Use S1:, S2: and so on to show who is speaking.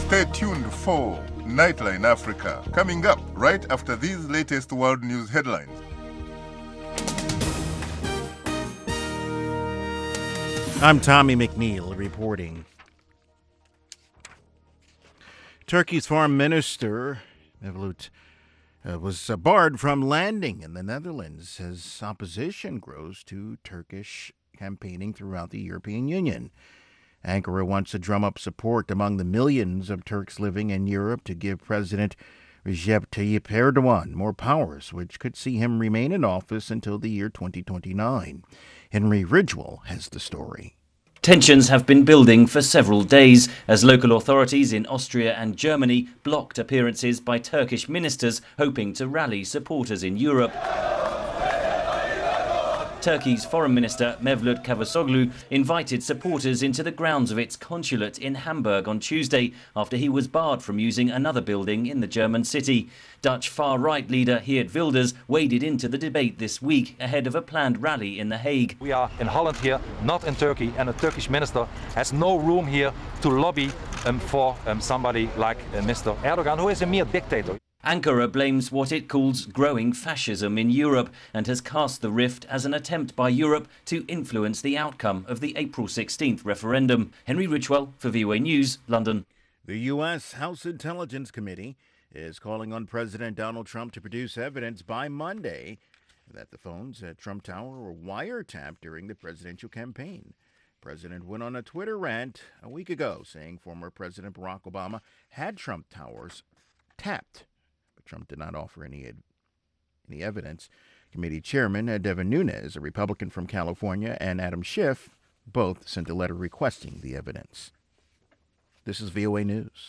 S1: Stay tuned for Nightline Africa, coming up right after these latest world news headlines.
S2: I'm Tommy McNeil reporting. Turkey's foreign minister, Mevlut, was barred from landing in the Netherlands as opposition grows to Turkish campaigning throughout the European Union. Ankara wants to drum up support among the millions of Turks living in Europe to give President Recep Tayyip Erdogan more powers, which could see him remain in office until the year 2029. Henry Ridgwell has the story.
S3: Tensions have been building for several days as local authorities in Austria and Germany blocked appearances by Turkish ministers hoping to rally supporters in Europe. Turkey's Foreign Minister Mevlut Cavusoglu invited supporters into the grounds of its consulate in Hamburg on Tuesday after he was barred from using another building in the German city. Dutch far-right leader Geert Wilders waded into the debate this week ahead of a planned rally in The Hague.
S4: We are in Holland here, not in Turkey, and a Turkish minister has no room here to lobby for somebody like Mr. Erdogan, who is a mere dictator.
S3: Ankara blames what it calls growing fascism in Europe and has cast the rift as an attempt by Europe to influence the outcome of the April 16th referendum. Henry Ridgwell for VOA News, London.
S2: The U.S. House Intelligence Committee is calling on President Donald Trump to produce evidence by Monday that the phones at Trump Tower were wiretapped during the presidential campaign. The president went on a Twitter rant a week ago saying former President Barack Obama had Trump Towers tapped. Trump did not offer any evidence. Committee Chairman Devin Nunes, a Republican from California, and Adam Schiff both sent a letter requesting the evidence. This is VOA News.